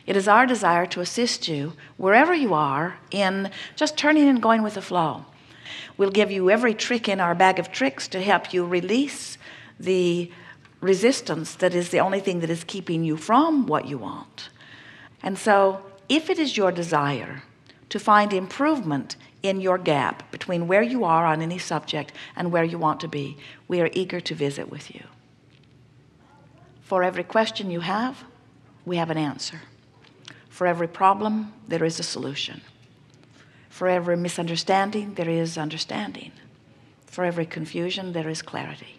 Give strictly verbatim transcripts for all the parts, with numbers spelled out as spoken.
It is our desire to assist you wherever you are in just turning and going with the flow. We'll give you every trick in our bag of tricks to help you release the resistance that is the only thing that is keeping you from what you want. And so if it is your desire to find improvement in your gap between where you are on any subject and where you want to be, we are eager to visit with you. For every question you have, we have an answer. For every problem, there is a solution. For every misunderstanding, there is understanding. For every confusion, there is clarity.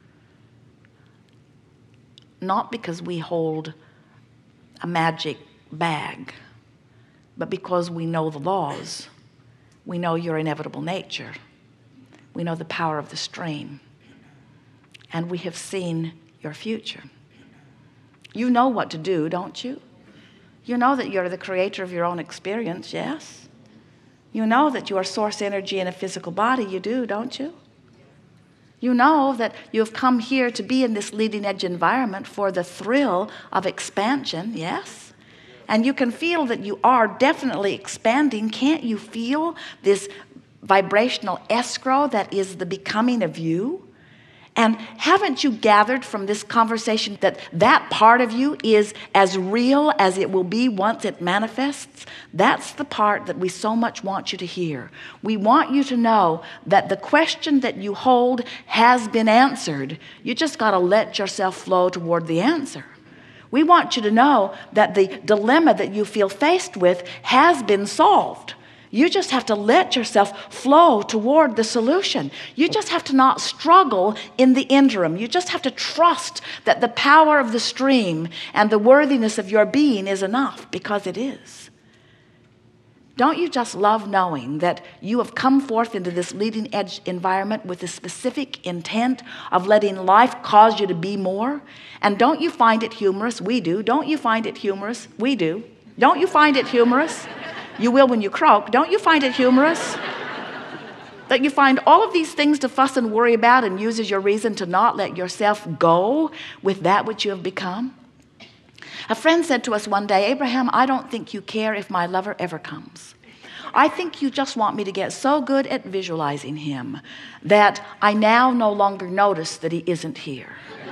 Not because we hold a magic bag, but because we know the laws. We know your inevitable nature. We know the power of the stream. And we have seen your future. You know what to do, don't you? You know that you're the creator of your own experience, yes? You know that you are source energy in a physical body, you do, don't you? You know that you have come here to be in this leading edge environment for the thrill of expansion, yes? And you can feel that you are definitely expanding. Can't you feel this vibrational escrow that is the becoming of you? And haven't you gathered from this conversation that that part of you is as real as it will be once it manifests? That's the part that we so much want you to hear. We want you to know that the question that you hold has been answered. You just got to let yourself flow toward the answer. We want you to know that the dilemma that you feel faced with has been solved. You just have to let yourself flow toward the solution. You just have to not struggle in the interim. You just have to trust that the power of the stream and the worthiness of your being is enough, because it is. Don't you just love knowing that you have come forth into this leading edge environment with the specific intent of letting life cause you to be more? And don't you find it humorous? We do. Don't you find it humorous? We do. Don't you find it humorous? You will when you croak. Don't you find it humorous? That you find all of these things to fuss and worry about and use as your reason to not let yourself go with that which you have become? A friend said to us one day, Abraham, I don't think you care if my lover ever comes. I think you just want me to get so good at visualizing him that I now no longer notice that he isn't here.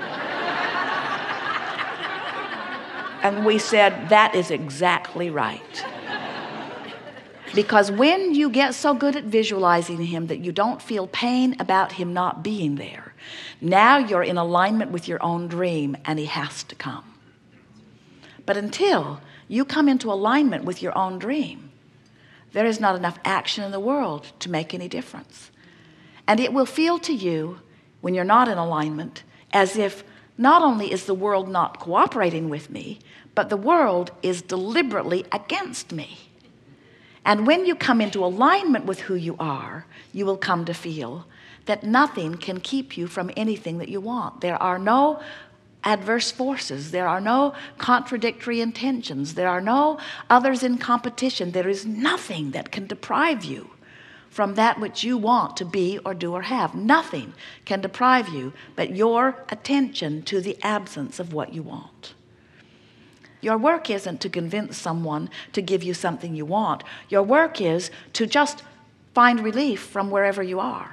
And we said, that is exactly right. Because when you get so good at visualizing him that you don't feel pain about him not being there, now you're in alignment with your own dream and he has to come. But until you come into alignment with your own dream, there is not enough action in the world to make any difference. And it will feel to you, when you're not in alignment, as if not only is the world not cooperating with me, but the world is deliberately against me. And when you come into alignment with who you are, you will come to feel that nothing can keep you from anything that you want. There are no adverse forces. There are no contradictory intentions. There are no others in competition. There is nothing that can deprive you from that which you want to be or do or have. Nothing can deprive you but your attention to the absence of what you want. Your work isn't to convince someone to give you something you want. Your work is to just find relief from wherever you are.